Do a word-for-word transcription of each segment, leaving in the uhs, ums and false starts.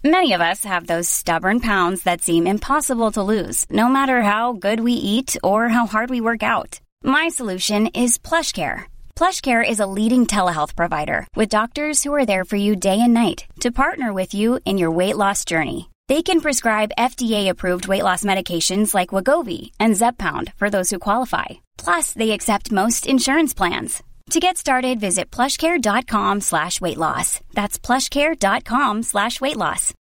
Many of us have those stubborn pounds that seem impossible to lose, no matter how good we eat or how hard we work out. My solution is PlushCare. PlushCare is a leading telehealth provider with doctors who are there for you day and night to partner with you in your weight loss journey. They can prescribe F D A-approved weight loss medications like Wegovy and Zepbound for those who qualify. Plus, they accept most insurance plans. To get started, visit plushcare.com slash weight loss. That's plushcare.com slash weight loss.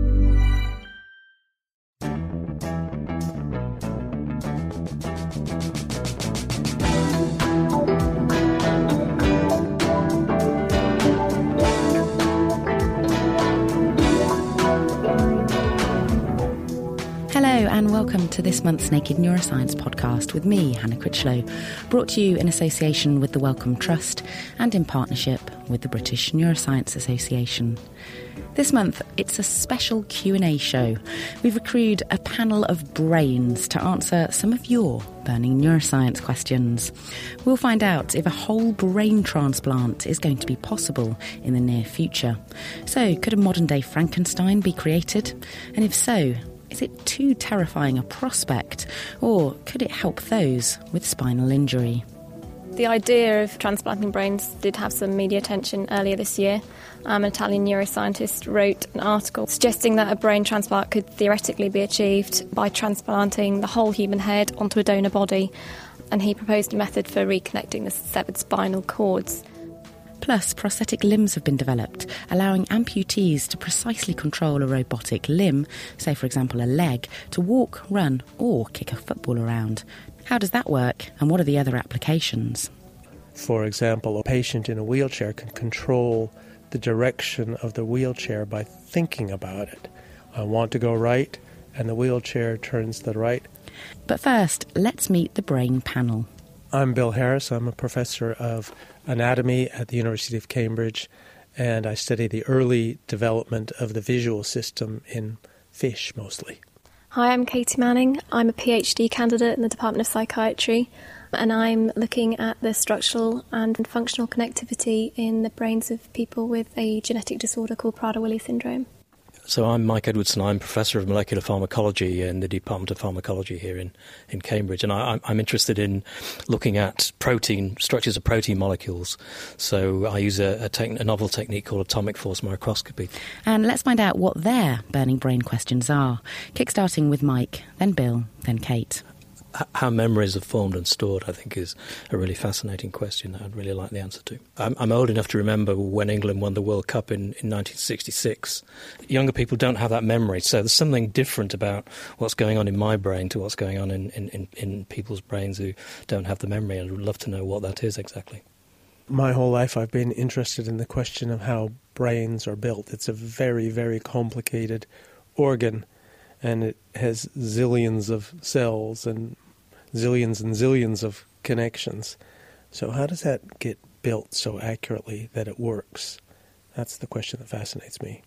Hello and welcome to this month's Naked Neuroscience podcast with me, Hannah Critchlow, brought to you in association with the Wellcome Trust and in partnership with the British Neuroscience Association. This month, it's a special Q and A show. We've accrued a panel of brains to answer some of your burning neuroscience questions. We'll find out if a whole brain transplant is going to be possible in the near future. So, could a modern-day Frankenstein be created? And if so, is it too terrifying a prospect, or could it help those with spinal injury? The idea of transplanting brains did have some media attention earlier this year. Um, an Italian neuroscientist wrote an article suggesting that a brain transplant could theoretically be achieved by transplanting the whole human head onto a donor body, and he proposed a method for reconnecting the severed spinal cords. Plus, prosthetic limbs have been developed, allowing amputees to precisely control a robotic limb, say for example a leg, to walk, run or kick a football around. How does that work, and what are the other applications? For example, a patient in a wheelchair can control the direction of the wheelchair by thinking about it. I want to go right, and the wheelchair turns to the right. But first, let's meet the brain panel. I'm Bill Harris. I'm a professor of anatomy at the University of Cambridge, and I study the early development of the visual system in fish mostly. Hi, I'm Katie Manning. I'm a PhD candidate in the Department of Psychiatry, and I'm looking at the structural and functional connectivity in the brains of people with a genetic disorder called Prader-Willi syndrome. So I'm Mike Edwardson. I'm Professor of Molecular Pharmacology in the Department of Pharmacology here in, in Cambridge. And I, I'm interested in looking at protein, structures of protein molecules. So I use a, a, tech, a novel technique called atomic force microscopy. And let's find out what their burning brain questions are. Kickstarting with Mike, then Bill, then Kate. How memories are formed and stored, I think, is a really fascinating question that I'd really like the answer to. I'm, I'm old enough to remember when England won the World Cup in, in nineteen sixty-six. Younger people don't have that memory, so there's something different about what's going on in my brain to what's going on in, in, in, in people's brains who don't have the memory. I'd love to know what that is exactly. My whole life I've been interested in the question of how brains are built. It's a very, very complicated organ, and it has zillions of cells and zillions and zillions of connections. So how does that get built so accurately that it works? That's the question that fascinates me.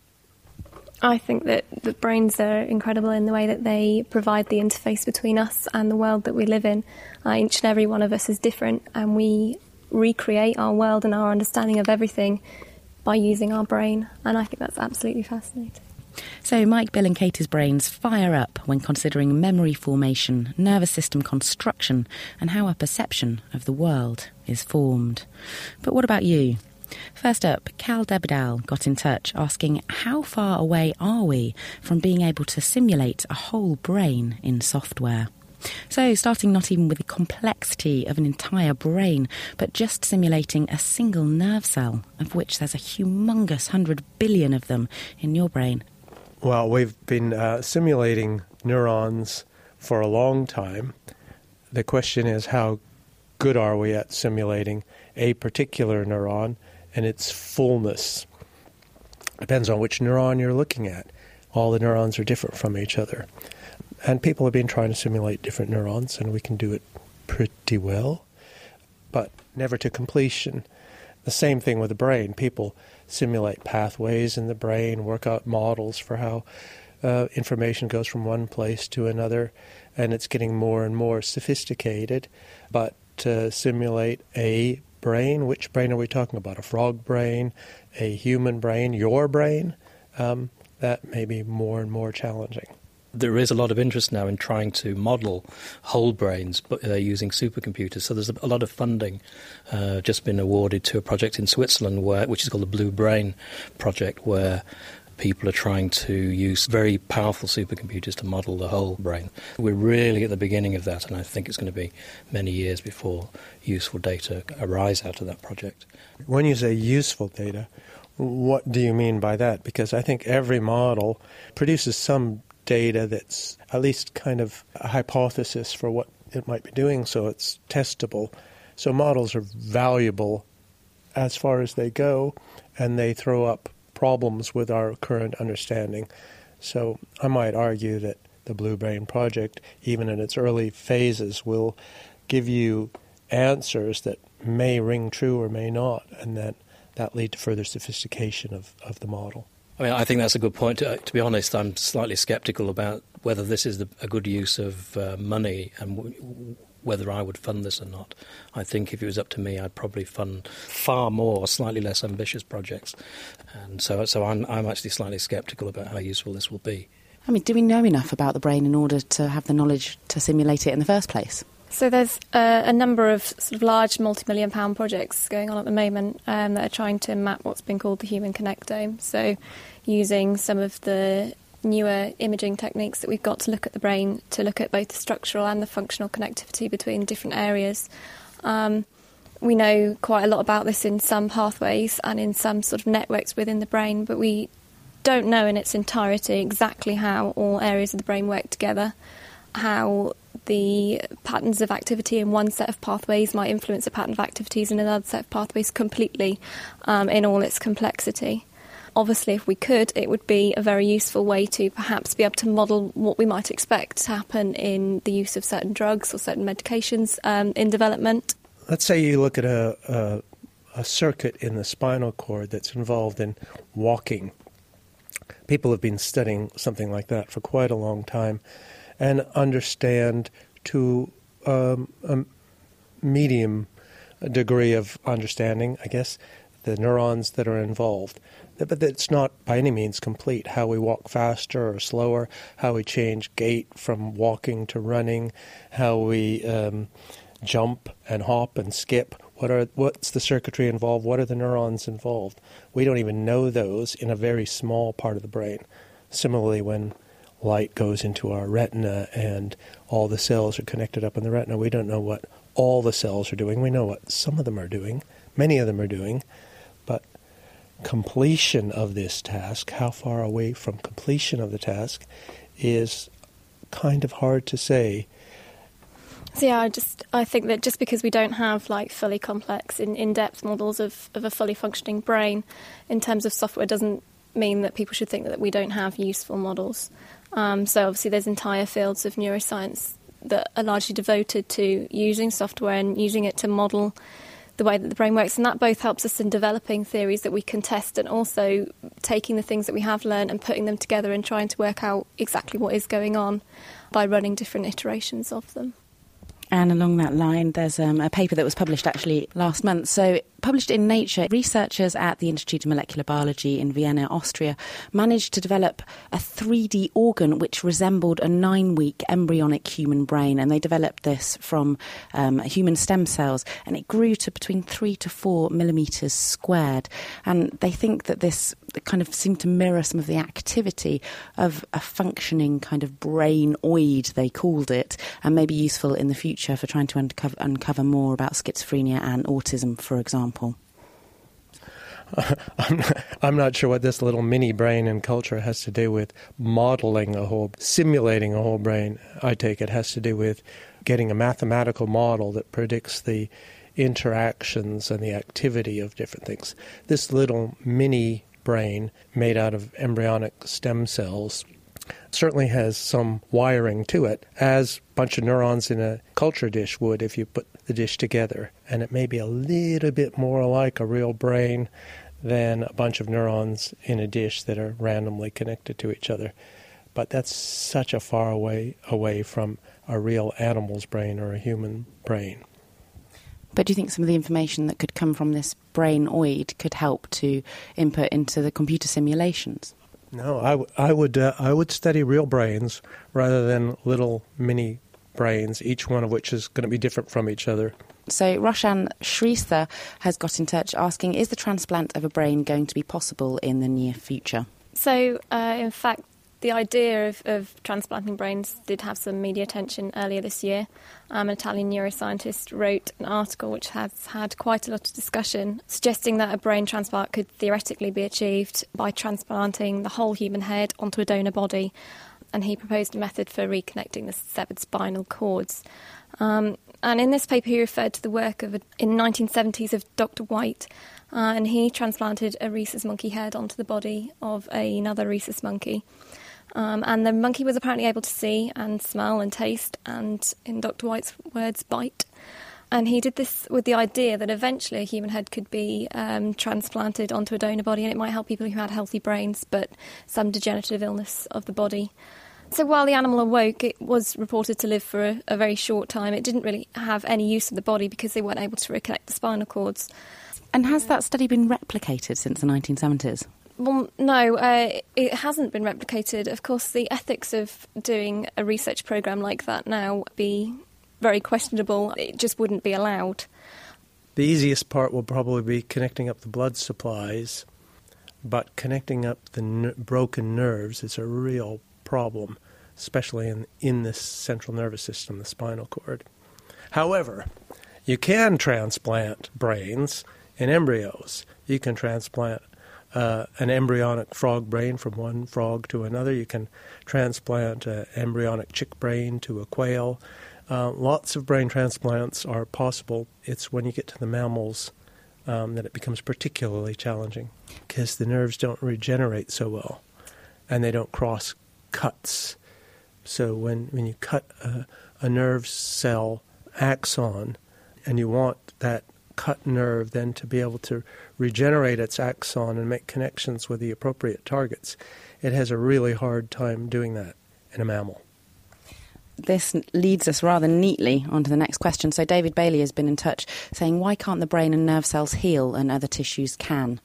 I think that the brains are incredible in the way that they provide the interface between us and the world that we live in. Uh, each and every one of us is different, and we recreate our world and our understanding of everything by using our brain, and I think that's absolutely fascinating. So Mike, Bill and Katie's brains fire up when considering memory formation, nervous system construction and how our perception of the world is formed. But what about you? First up, Cal Debedal got in touch asking how far away are we from being able to simulate a whole brain in software? So starting not even with the complexity of an entire brain, but just simulating a single nerve cell, of which there's a humongous hundred billion of them in your brain. Well, we've been uh, simulating neurons for a long time. The question is, how good are we at simulating a particular neuron and its fullness? Depends on which neuron you're looking at. All the neurons are different from each other. And people have been trying to simulate different neurons, and we can do it pretty well, but never to completion. The same thing with the brain. People simulate pathways in the brain, work out models for how uh, information goes from one place to another, and it's getting more and more sophisticated. But to simulate a brain, which brain are we talking about? A frog brain, a human brain, your brain? Um, that may be more and more challenging. There is a lot of interest now in trying to model whole brains, but they're using supercomputers. So there's a lot of funding uh, just been awarded to a project in Switzerland, where, which is called the Blue Brain Project, where people are trying to use very powerful supercomputers to model the whole brain. We're really at the beginning of that, and I think it's going to be many years before useful data arise out of that project. When you say useful data, what do you mean by that? Because I think every model produces some data that's at least kind of a hypothesis for what it might be doing, so it's testable. So models are valuable as far as they go, and they throw up problems with our current understanding. So I might argue that the Blue Brain Project, even in its early phases, will give you answers that may ring true or may not, and that, that lead to further sophistication of, of the model. I mean, I think that's a good point. To, to be honest, I'm slightly sceptical about whether this is the, a good use of uh, money and w- whether I would fund this or not. I think if it was up to me, I'd probably fund far more slightly less ambitious projects. And so so I'm, I'm actually slightly sceptical about how useful this will be. I mean, do we know enough about the brain in order to have the knowledge to simulate it in the first place? So there's uh, a number of sort of large multi-million pound projects going on at the moment um, that are trying to map what's been called the human connectome. So using some of the newer imaging techniques that we've got to look at the brain, to look at both the structural and the functional connectivity between different areas. Um, we know quite a lot about this in some pathways and in some sort of networks within the brain, but we don't know in its entirety exactly how all areas of the brain work together, how the patterns of activity in one set of pathways might influence a pattern of activities in another set of pathways completely um, in all its complexity. Obviously, if we could, it would be a very useful way to perhaps be able to model what we might expect to happen in the use of certain drugs or certain medications um, in development. Let's say you look at a, a, a circuit in the spinal cord that's involved in walking. People have been studying something like that for quite a long time and understand to um, a medium degree of understanding, I guess, the neurons that are involved. But it's not by any means complete. How we walk faster or slower, how we change gait from walking to running, how we um, jump and hop and skip. What are what's the circuitry involved? What are the neurons involved? We don't even know those in a very small part of the brain. Similarly, when light goes into our retina and all the cells are connected up in the retina, we don't know what all the cells are doing. We know what some of them are doing, many of them are doing, but completion of this task, how far away from completion of the task, is kind of hard to say. So yeah, I just I think that just because we don't have like fully complex, in, in-depth models of, of a fully functioning brain in terms of software doesn't mean that people should think that we don't have useful models. Um, so obviously there's entire fields of neuroscience that are largely devoted to using software and using it to model the way that the brain works, and that both helps us in developing theories that we can test and also taking the things that we have learned and putting them together and trying to work out exactly what is going on by running different iterations of them. And along that line, there's um, a paper that was published actually last month. So published in Nature, researchers at the Institute of Molecular Biology in Vienna, Austria, managed to develop a three D organ which resembled a nine-week embryonic human brain. And they developed this from um, human stem cells, and it grew to between three to four millimetres squared. And they think that this kind of seemed to mirror some of the activity of a functioning kind of brainoid, they called it, and maybe useful in the future for trying to uncover, uncover more about schizophrenia and autism, for example. Uh, I'm, not, I'm not sure what this little mini brain in culture has to do with modeling a whole, simulating a whole brain. I take it has to do with getting a mathematical model that predicts the interactions and the activity of different things. This little mini brain made out of embryonic stem cells certainly has some wiring to it, as a bunch of neurons in a culture dish would if you put the dish together. And it may be a little bit more like a real brain than a bunch of neurons in a dish that are randomly connected to each other. But that's such a far away away from a real animal's brain or a human brain. But do you think some of the information that could come from this brainoid could help to input into the computer simulations? No, I, w- I would uh, I would study real brains rather than little mini brains, each one of which is going to be different from each other. So Roshan Shrestha has got in touch asking, is the transplant of a brain going to be possible in the near future? So, uh, in fact, the idea of, of transplanting brains did have some media attention earlier this year. Um, an Italian neuroscientist wrote an article which has had quite a lot of discussion, suggesting that a brain transplant could theoretically be achieved by transplanting the whole human head onto a donor body. And he proposed a method for reconnecting the severed spinal cords. Um, and in this paper, he referred to the work of a, in the nineteen seventies of Doctor White, uh, and he transplanted a rhesus monkey head onto the body of a, another rhesus monkey. Um, and the monkey was apparently able to see and smell and taste and, in Doctor White's words, bite. And he did this with the idea that eventually a human head could be um, transplanted onto a donor body, and it might help people who had healthy brains but some degenerative illness of the body. So while the animal awoke, it was reported to live for a, a very short time. It didn't really have any use of the body because they weren't able to reconnect the spinal cords. And has that study been replicated since the nineteen seventies? Well, no, uh, it hasn't been replicated. Of course, the ethics of doing a research programme like that now would be very questionable. It just wouldn't be allowed. The easiest part will probably be connecting up the blood supplies, but connecting up the n- broken nerves is a real problem, especially in, in this central nervous system, the spinal cord. However, you can transplant brains in embryos. You can transplant uh, an embryonic frog brain from one frog to another. You can transplant an embryonic chick brain to a quail. Uh, lots of brain transplants are possible. It's when you get to the mammals um, that it becomes particularly challenging because the nerves don't regenerate so well and they don't cross cuts. So when, when you cut a, a nerve cell axon and you want that cut nerve then to be able to regenerate its axon and make connections with the appropriate targets, it has a really hard time doing that in a mammal. This leads us rather neatly onto the next question. So David Bailey has been in touch saying, why can't the brain and nerve cells heal and other tissues can?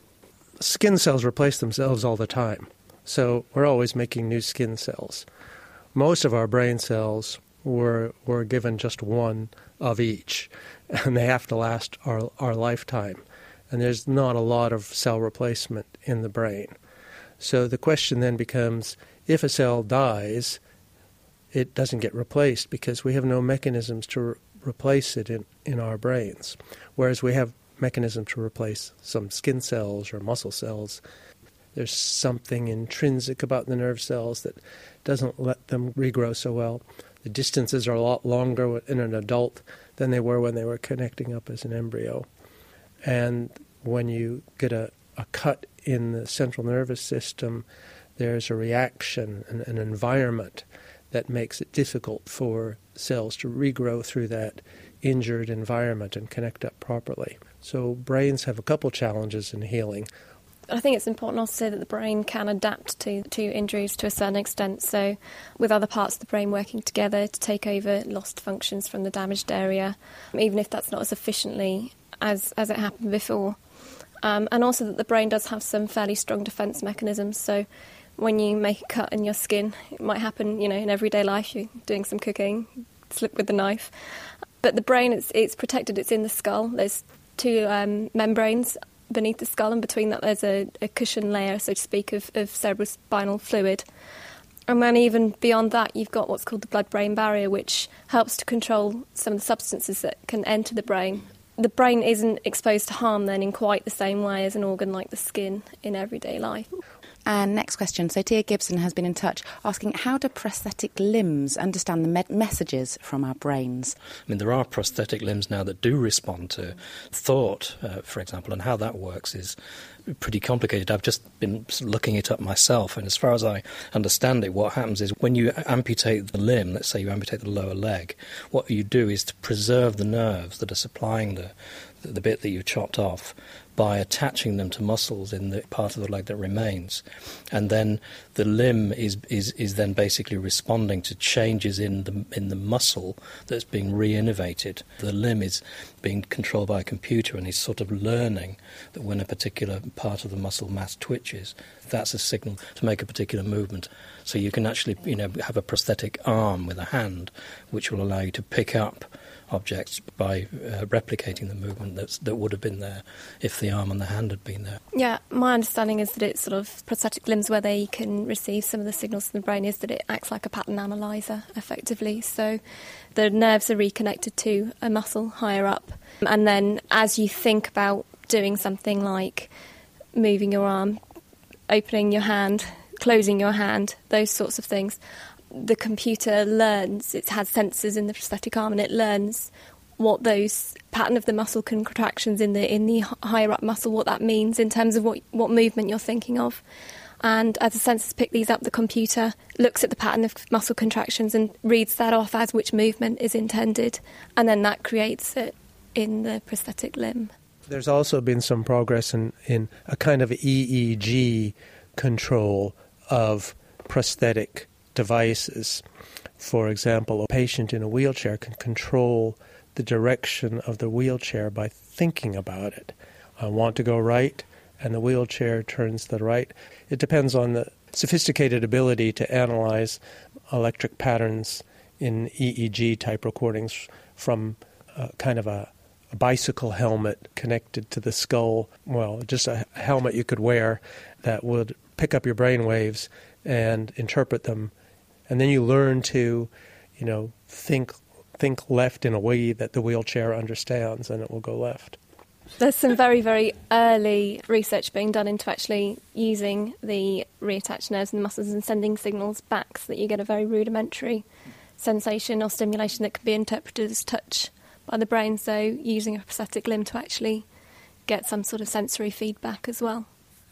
Skin cells replace themselves all the time. So we're always making new skin cells. Most of our brain cells were were given just one of each, and they have to last our, our lifetime. And there's not a lot of cell replacement in the brain. So the question then becomes, if a cell dies, it doesn't get replaced because we have no mechanisms to re- replace it in, in our brains, whereas we have mechanisms to replace some skin cells or muscle cells. There's something intrinsic about the nerve cells that doesn't let them regrow so well. The distances are a lot longer in an adult than they were when they were connecting up as an embryo. And when you get a, a cut in the central nervous system, there's a reaction, an, an environment that makes it difficult for cells to regrow through that injured environment and connect up properly. So brains have a couple challenges in healing. I think it's important also to say that the brain can adapt to, to injuries to a certain extent. So with other parts of the brain working together to take over lost functions from the damaged area, even if that's not as efficiently as, as it happened before. Um, and also that the brain does have some fairly strong defence mechanisms. So when you make a cut in your skin, it might happen, you know, in everyday life. You're doing some cooking, slip with the knife. But the brain, it's, it's protected. It's in the skull. There's two um, membranes beneath the skull, and between that there's a, a cushion layer, so to speak, of, of cerebrospinal fluid. And then even beyond that, you've got what's called the blood-brain barrier, which helps to control some of the substances that can enter the brain. The brain isn't exposed to harm then in quite the same way as an organ like the skin in everyday life. And next question. So Tia Gibson has been in touch asking, how do prosthetic limbs understand the me- messages from our brains? I mean, there are prosthetic limbs now that do respond to thought, uh, for example, and how that works is pretty complicated. I've just been looking it up myself, and as far as I understand it, what happens is when you amputate the limb, let's say you amputate the lower leg, what you do is to preserve the nerves that are supplying the, the, the bit that you chopped off by attaching them to muscles in the part of the leg that remains. And then the limb is, is, is then basically responding to changes in the in the muscle that's being re-innervated. The limb is being controlled by a computer and is sort of learning that when a particular part of the muscle mass twitches, that's a signal to make a particular movement. So you can actually, you know, have a prosthetic arm with a hand, which will allow you to pick up objects by uh, replicating the movement that's, that would have been there if the arm and the hand had been there. Yeah, my understanding is that it's sort of prosthetic limbs where they can receive some of the signals from the brain is that it acts like a pattern analyzer, effectively. So the nerves are reconnected to a muscle higher up. And then as you think about doing something like moving your arm, opening your hand, closing your hand, those sorts of things, the computer learns, it has sensors in the prosthetic arm, and it learns what those pattern of the muscle contractions in the in the higher up muscle, what that means in terms of what what movement you're thinking of. And as the sensors pick these up, the computer looks at the pattern of muscle contractions and reads that off as which movement is intended, and then that creates it in the prosthetic limb. There's also been some progress in, in a kind of E E G control of prosthetic devices. For example, a patient in a wheelchair can control the direction of the wheelchair by thinking about it. I want to go right, and the wheelchair turns to the right. It depends on the sophisticated ability to analyze electric patterns in E E G type recordings from a kind of a, a bicycle helmet connected to the skull. Well, just a helmet you could wear that would pick up your brain waves and interpret them. And then you learn to, you know, think think left in a way that the wheelchair understands, and it will go left. There's some very, very early research being done into actually using the reattached nerves and muscles and sending signals back so that you get a very rudimentary sensation or stimulation that can be interpreted as touch by the brain, so using a prosthetic limb to actually get some sort of sensory feedback as well.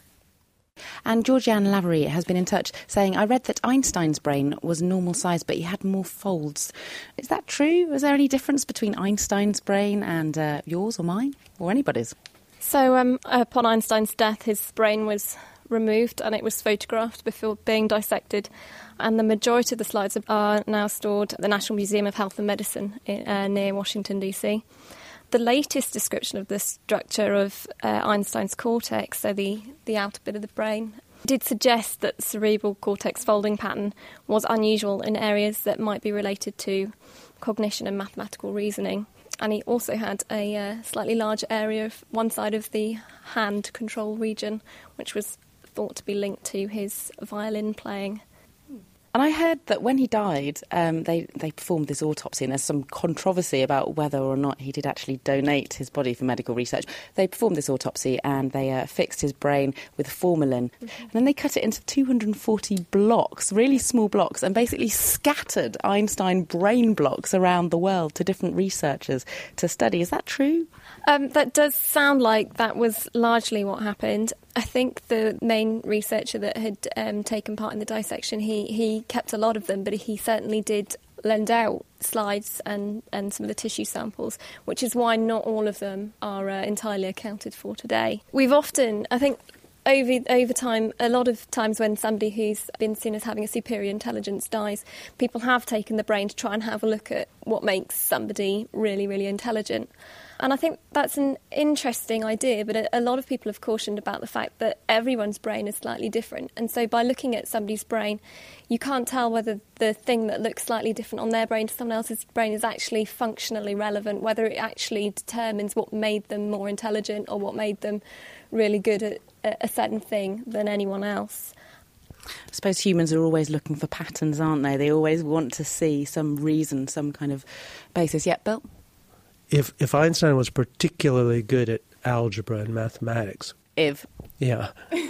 And Georgianne Lavery has been in touch saying, I read that Einstein's brain was normal size, but he had more folds. Is that true? Was there any difference between Einstein's brain and uh, yours or mine or anybody's? So um, upon Einstein's death, his brain was removed and it was photographed before being dissected. And the majority of the slides are now stored at the National Museum of Health and Medicine in, uh, near Washington, D C. The latest description of the structure of uh, Einstein's cortex, so the, the outer bit of the brain, did suggest that the cerebral cortex folding pattern was unusual in areas that might be related to cognition and mathematical reasoning. And he also had a uh, slightly larger area of one side of the hand control region, which was thought to be linked to his violin playing. And I heard that when he died, um, they, they performed this autopsy, and there's some controversy about whether or not he did actually donate his body for medical research. They performed this autopsy and they uh, fixed his brain with formalin. Mm-hmm. And then they cut it into two hundred forty blocks, really small blocks, and basically scattered Einstein brain blocks around the world to different researchers to study. Is that true? Um, that does sound like that was largely what happened. I think the main researcher that had um, taken part in the dissection, he, he kept a lot of them, but he certainly did lend out slides and, and some of the tissue samples, which is why not all of them are uh, entirely accounted for today. We've often, I think, over over time, a lot of times when somebody who's been seen as having a superior intelligence dies, people have taken the brain to try and have a look at what makes somebody really, really intelligent. And I think that's an interesting idea, but a, a lot of people have cautioned about the fact that everyone's brain is slightly different. And so by looking at somebody's brain, you can't tell whether the thing that looks slightly different on their brain to someone else's brain is actually functionally relevant, whether it actually determines what made them more intelligent or what made them really good at a certain thing than anyone else. I suppose humans are always looking for patterns, aren't they? They always want to see some reason, some kind of basis. Yeah, Bill? If if Einstein was particularly good at algebra and mathematics... If. Yeah.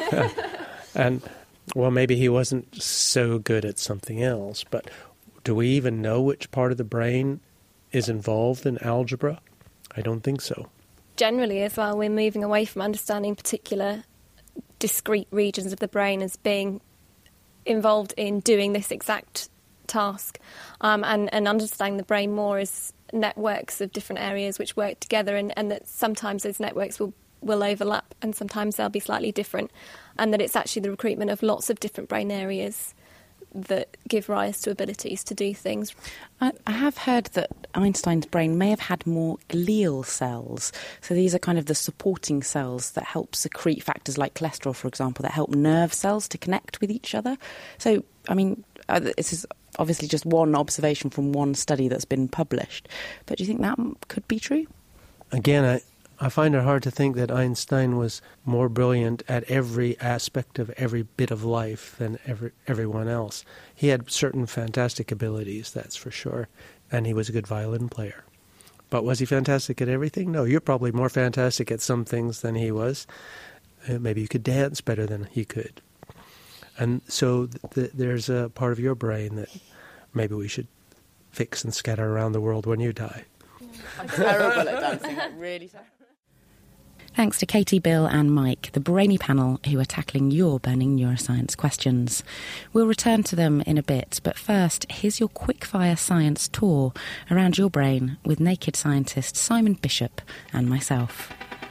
And, well, maybe he wasn't so good at something else, but do we even know which part of the brain is involved in algebra? I don't think so. Generally, as well, we're moving away from understanding particular discrete regions of the brain as being involved in doing this exact task, um, and, and understanding the brain more as networks of different areas which work together, and, and that sometimes those networks will, will overlap and sometimes they'll be slightly different, and that it's actually the recruitment of lots of different brain areas that give rise to abilities to do things. I, I have heard that Einstein's brain may have had more glial cells. So these are kind of the supporting cells that help secrete factors like cholesterol, for example, that help nerve cells to connect with each other. So, I mean, uh, this is obviously just one observation from one study that's been published. But do you think that could be true? Again, I, I find it hard to think that Einstein was more brilliant at every aspect of every bit of life than every, everyone else. He had certain fantastic abilities, that's for sure, and he was a good violin player. But was he fantastic at everything? No, you're probably more fantastic at some things than he was. Uh, maybe you could dance better than he could. And so th- th- there's a part of your brain that maybe we should fix and scatter around the world when you die. I'm terrible at dancing, I'm really terrible. Thanks to Katie, Bill and Mike, the brainy panel who are tackling your burning neuroscience questions. We'll return to them in a bit, but first, here's your quickfire science tour around your brain with naked scientist Simon Bishop and myself.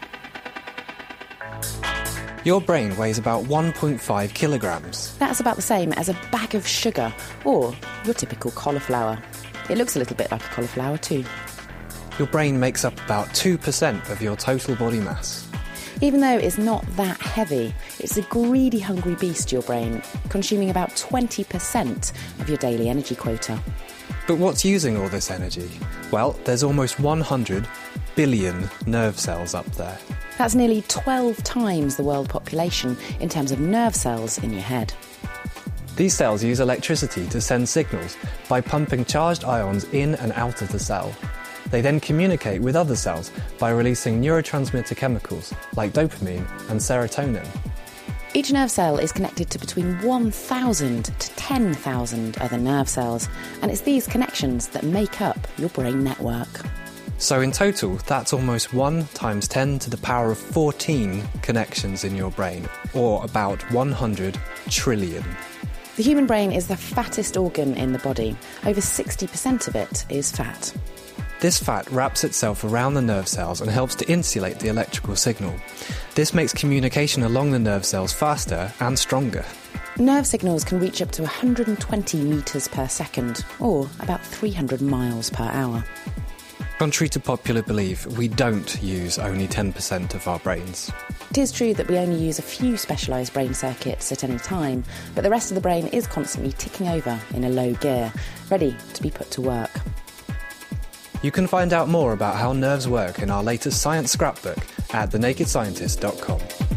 Your brain weighs about one point five kilograms. That's about the same as a bag of sugar, or your typical cauliflower. It looks a little bit like a cauliflower too. Your brain makes up about two percent of your total body mass. Even though it's not that heavy, it's a greedy, hungry beast, your brain, consuming about twenty percent of your daily energy quota. But what's using all this energy? Well, there's almost one hundred billion nerve cells up there. That's nearly twelve times the world population in terms of nerve cells in your head. These cells use electricity to send signals by pumping charged ions in and out of the cell. They then communicate with other cells by releasing neurotransmitter chemicals like dopamine and serotonin. Each nerve cell is connected to between one thousand to ten thousand other nerve cells, and it's these connections that make up your brain network. So in total, that's almost one times ten to the power of fourteen connections in your brain, or about one hundred trillion. The human brain is the fattest organ in the body. Over sixty percent of it is fat. This fat wraps itself around the nerve cells and helps to insulate the electrical signal. This makes communication along the nerve cells faster and stronger. Nerve signals can reach up to one hundred twenty metres per second, or about three hundred miles per hour. Contrary to popular belief, we don't use only ten percent of our brains. It is true that we only use a few specialised brain circuits at any time, but the rest of the brain is constantly ticking over in a low gear, ready to be put to work. You can find out more about how nerves work in our latest science scrapbook at the naked scientist dot com.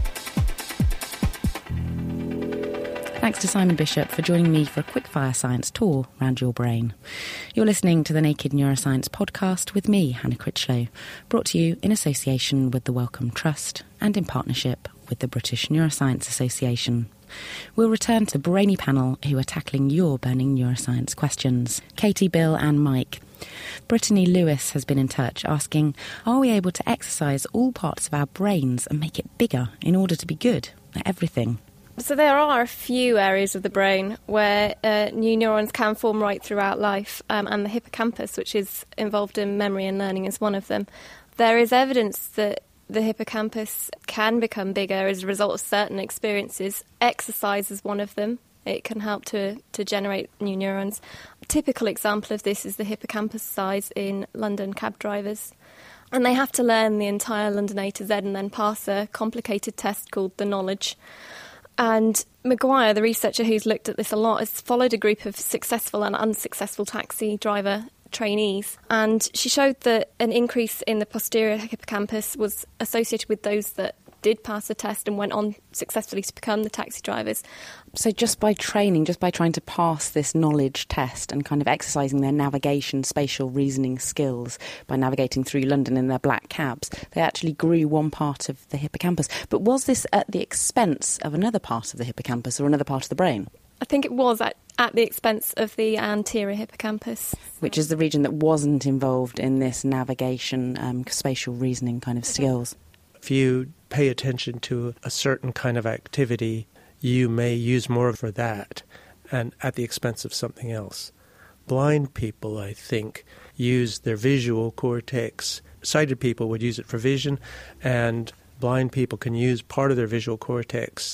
Thanks to Simon Bishop for joining me for a quickfire science tour around your brain. You're listening to the Naked Neuroscience podcast with me, Hannah Critchlow, brought to you in association with the Wellcome Trust and in partnership with the British Neuroscience Association. We'll return to the brainy panel who are tackling your burning neuroscience questions. Katie, Bill and Mike. Brittany Lewis has been in touch asking, are we able to exercise all parts of our brains and make it bigger in order to be good at everything? So there are a few areas of the brain where uh, new neurons can form right throughout life, um, and the hippocampus, which is involved in memory and learning, is one of them. There is evidence that the hippocampus can become bigger as a result of certain experiences. Exercise is one of them. It can help to, to generate new neurons. A typical example of this is the hippocampus size in London cab drivers. And they have to learn the entire London A to Z and then pass a complicated test called the knowledge. And Maguire, the researcher who's looked at this a lot, has followed a group of successful and unsuccessful taxi driver trainees. And she showed that an increase in the posterior hippocampus was associated with those that did pass the test and went on successfully to become the taxi drivers. So just by training, just by trying to pass this knowledge test and kind of exercising their navigation, spatial reasoning skills by navigating through London in their black cabs, they actually grew one part of the hippocampus. But was this at the expense of another part of the hippocampus or another part of the brain? I think it was at, at the expense of the anterior hippocampus. Which is the region that wasn't involved in this navigation, um, spatial reasoning kind of skills. If you pay attention to a certain kind of activity, you may use more for that and at the expense of something else. Blind people, I think, use their visual cortex. Sighted people would use it for vision, and blind people can use part of their visual cortex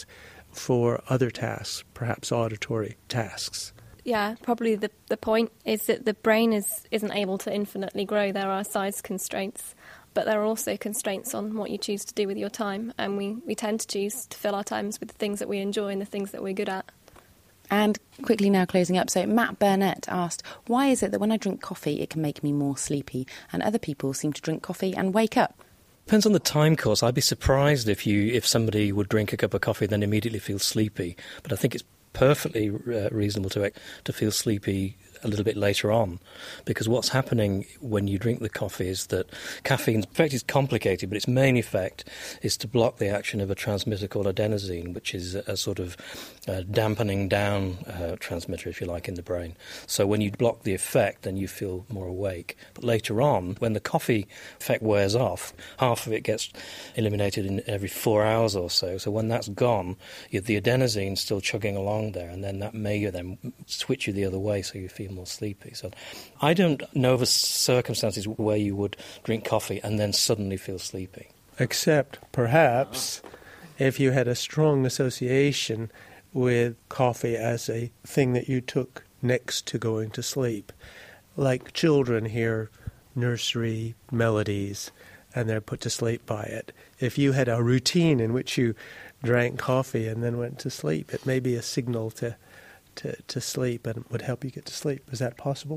for other tasks, perhaps auditory tasks. Yeah, probably the the point is that the brain is, isn't able to infinitely grow. There are size constraints, but there are also constraints on what you choose to do with your time, and we, we tend to choose to fill our times with the things that we enjoy and the things that we're good at. And quickly now closing up, so Matt Burnett asked, why is it that when I drink coffee it can make me more sleepy and other people seem to drink coffee and wake up? Depends on the time course. I'd be surprised if you if somebody would drink a cup of coffee and then immediately feel sleepy, but I think it's perfectly uh, reasonable to to feel sleepy a little bit later on, because what's happening when you drink the coffee is that caffeine's effect is complicated, but its main effect is to block the action of a transmitter called adenosine, which is a, a sort of uh, dampening down uh, transmitter, if you like, in the brain. So when you block the effect, then you feel more awake. But later on, when the coffee effect wears off, half of it gets eliminated in every four hours or so. So when that's gone, you, the adenosine's still chugging along there, and then that may then switch you the other way, so you feel more sleepy. So I don't know of circumstances where you would drink coffee and then suddenly feel sleepy. Except perhaps if you had a strong association with coffee as a thing that you took next to going to sleep. Like children hear nursery melodies and they're put to sleep by it. If you had a routine in which you drank coffee and then went to sleep, it may be a signal to To, to sleep and would help you get to sleep. Is that possible?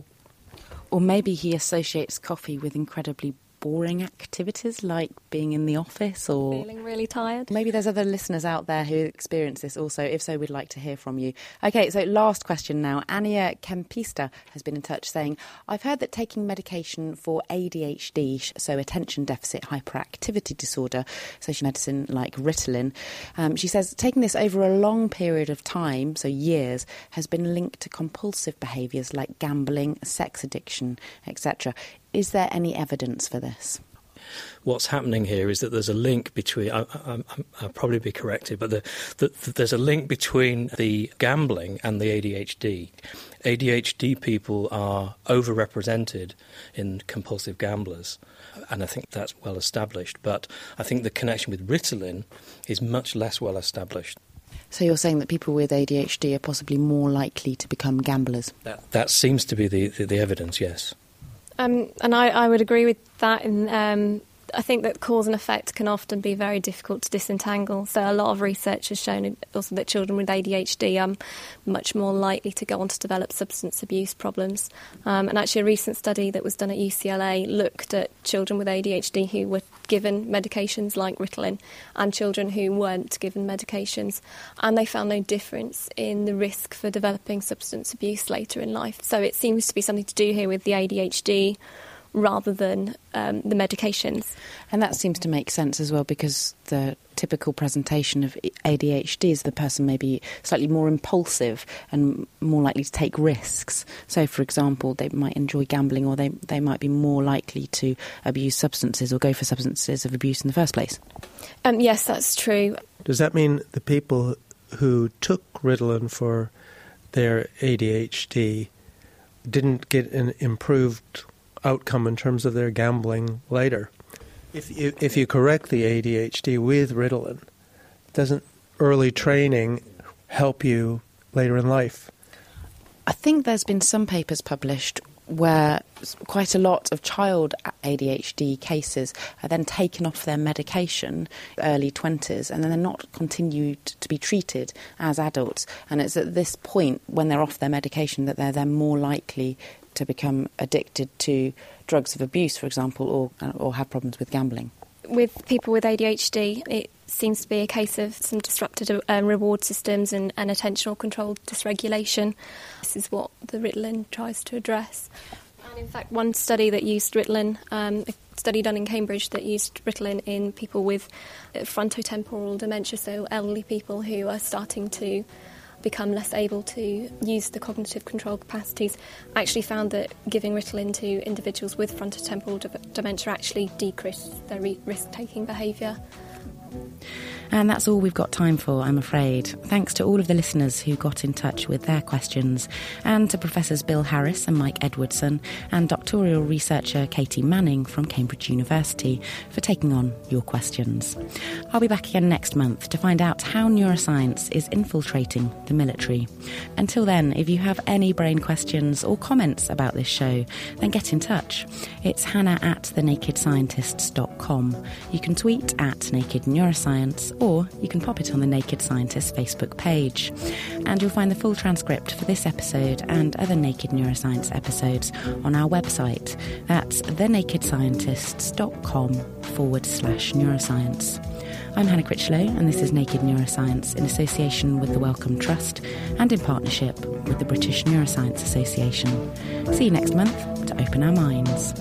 Or maybe he associates coffee with incredibly boring activities like being in the office or... Feeling really tired. Maybe there's other listeners out there who experience this also. If so, we'd like to hear from you. OK, so last question now. Ania Kempista has been in touch saying, I've heard that taking medication for A D H D, so attention deficit hyperactivity disorder, social medicine like Ritalin, um, she says taking this over a long period of time, so years, has been linked to compulsive behaviours like gambling, sex addiction, et cetera. Is there any evidence for this? What's happening here is that there's a link between, I, I, I'll probably be corrected, but the, the, the, there's a link between the gambling and the A D H D. A D H D people are overrepresented in compulsive gamblers, and I think that's well established. But I think the connection with Ritalin is much less well established. So you're saying that people with A D H D are possibly more likely to become gamblers? That, that seems to be the, the, the evidence, yes. Um, and I, I would agree with that. And um, I think that cause and effect can often be very difficult to disentangle. So a lot of research has shown also that children with A D H D are much more likely to go on to develop substance abuse problems. Um, and actually a recent study that was done at U C L A looked at children with A D H D who were given medications like Ritalin and children who weren't given medications. And they found no difference in the risk for developing substance abuse later in life. So it seems to be something to do here with the A D H D rather than um, the medications. And that seems to make sense as well, because the typical presentation of A D H D is the person may be slightly more impulsive and more likely to take risks. So, for example, they might enjoy gambling, or they, they might be more likely to abuse substances or go for substances of abuse in the first place. Um, yes, that's true. Does that mean the people who took Ritalin for their A D H D didn't get an improved outcome in terms of their gambling later? If you, if you correct the A D H D with Ritalin, doesn't early training help you later in life? I think there's been some papers published where quite a lot of child A D H D cases are then taken off their medication early twenties, and then they're not continued to be treated as adults. And it's at this point, when they're off their medication, that they're then more likely to become addicted to drugs of abuse, for example, or or have problems with gambling. With people with A D H D, it seems to be a case of some disrupted uh, reward systems and, and attentional control dysregulation. This is what the Ritalin tries to address. And in fact, one study that used Ritalin, um, a study done in Cambridge that used Ritalin in people with frontotemporal dementia, so elderly people who are starting to become less able to use the cognitive control capacities, actually found that giving Ritalin to individuals with frontotemporal de- dementia actually decreased their re- risk-taking behaviour. And that's all we've got time for, I'm afraid. Thanks to all of the listeners who got in touch with their questions, and to Professors Bill Harris and Mike Edwardson, and doctoral researcher Katie Manning from Cambridge University for taking on your questions. I'll be back again next month to find out how neuroscience is infiltrating the military. Until then, if you have any brain questions or comments about this show, then get in touch. It's hannah at the naked scientists dot com. You can tweet at Naked Neuroscience, or you can pop it on the Naked Scientists Facebook page. And you'll find the full transcript for this episode and other Naked Neuroscience episodes on our website. That's thenakedscientists.com forward slash neuroscience. I'm Hannah Critchlow, and this is Naked Neuroscience in association with the Wellcome Trust and in partnership with the British Neuroscience Association. See you next month to open our minds.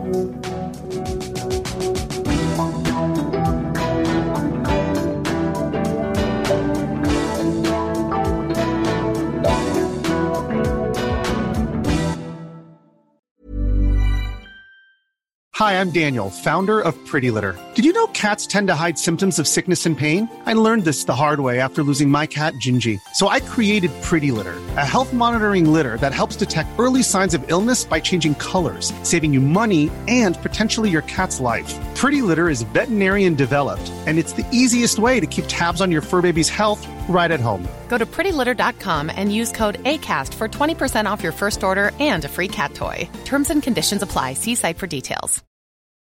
Hi, I'm Daniel, founder of Pretty Litter. Did you know cats tend to hide symptoms of sickness and pain? I learned this the hard way after losing my cat, Gingy. So I created Pretty Litter, a health monitoring litter that helps detect early signs of illness by changing colors, saving you money and potentially your cat's life. Pretty Litter is veterinarian developed, and it's the easiest way to keep tabs on your fur baby's health right at home. Go to pretty litter dot com and use code ACAST for twenty percent off your first order and a free cat toy. Terms and conditions apply. See site for details.